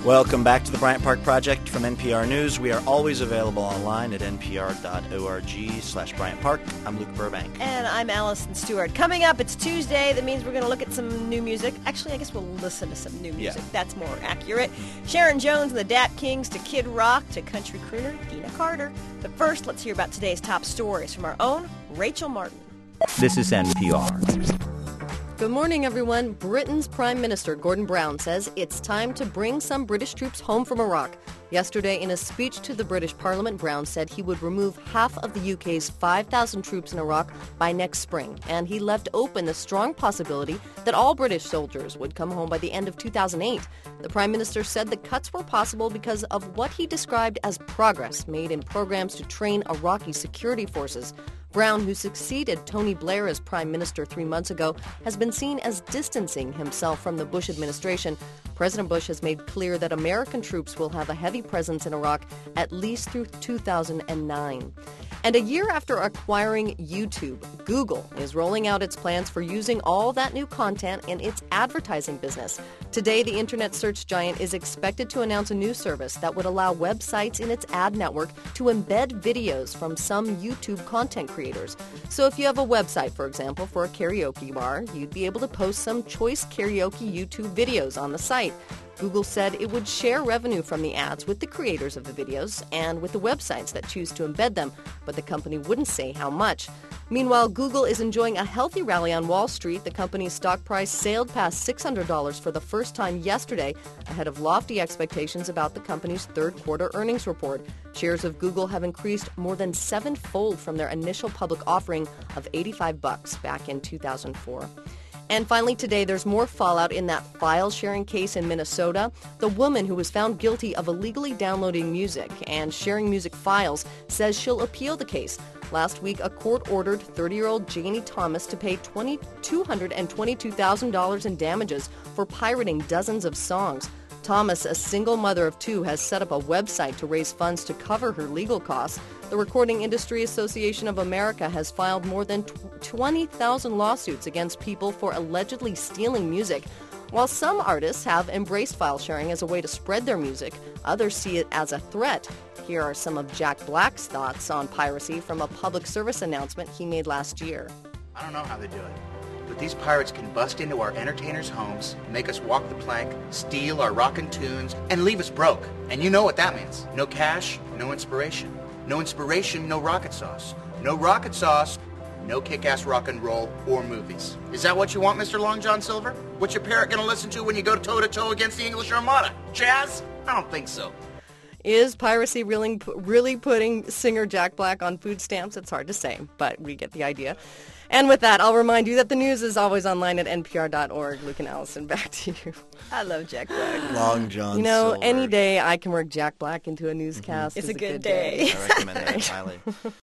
Welcome back to the Bryant Park Project from NPR News. We are always available online at npr.org/Bryant Park. I'm Luke Burbank. And I'm Allison Stewart. Coming up, it's Tuesday. That means we're going to look at some new music. Actually, I guess we'll listen to some new music. Yeah. That's more accurate. Sharon Jones and the Dap Kings to Kid Rock to country crooner Dina Carter. But first, let's hear about today's top stories from our own Rachel Martin. This is NPR. Good morning, everyone. Britain's Prime Minister Gordon Brown says it's time to bring some British troops home from Iraq. Yesterday, in a speech to the British Parliament, Brown said he would remove half of the UK's 5,000 troops in Iraq by next spring, and he left open the strong possibility that all British soldiers would come home by the end of 2008. The Prime Minister said the cuts were possible because of what he described as progress made in programs to train Iraqi security forces. Brown, who succeeded Tony Blair as Prime Minister 3 months ago, has been seen as distancing himself from the Bush administration. President Bush has made clear that American troops will have a heavy presence in Iraq at least through 2009. And a year after acquiring YouTube, Google is rolling out its plans for using all that new content in its advertising business. Today, the internet search giant is expected to announce a new service that would allow websites in its ad network to embed videos from some YouTube content creators. So if you have a website, for example, for a karaoke bar, you'd be able to post some choice karaoke YouTube videos on the site. Google said it would share revenue from the ads with the creators of the videos and with the websites that choose to embed them, but the company wouldn't say how much. Meanwhile, Google is enjoying a healthy rally on Wall Street. The company's stock price sailed past $600 for the first time yesterday, ahead of lofty expectations about the company's third-quarter earnings report. Shares of Google have increased more than sevenfold from their initial public offering of $85 back in 2004. And finally today, there's more fallout in that file-sharing case in Minnesota. The woman who was found guilty of illegally downloading music and sharing music files says she'll appeal the case. Last week, a court ordered 30-year-old Janie Thomas to pay $222,000 in damages for pirating dozens of songs. Thomas, a single mother of two, has set up a website to raise funds to cover her legal costs. The Recording Industry Association of America has filed more than 20,000 lawsuits against people for allegedly stealing music. While some artists have embraced file sharing as a way to spread their music, others see it as a threat. Here are some of Jack Black's thoughts on piracy from a public service announcement he made last year. I don't know how they do it, but these pirates can bust into our entertainers' homes, make us walk the plank, steal our rockin' tunes, and leave us broke. And you know what that means. No cash, no inspiration. No inspiration, no rocket sauce. No rocket sauce, no kick-ass rock and roll or movies. Is that what you want, Mr. Long John Silver? What's your parrot gonna listen to when you go toe-to-toe against the English Armada? Jazz? I don't think so. Is piracy really putting singer Jack Black on food stamps? It's hard to say, but we get the idea. And with that, I'll remind you that the news is always online at npr.org. Luke and Allison, back to you. I love Jack Black. Long John You know, Silver. any day I can work Jack Black into a newscast. It's a good day. I recommend that highly.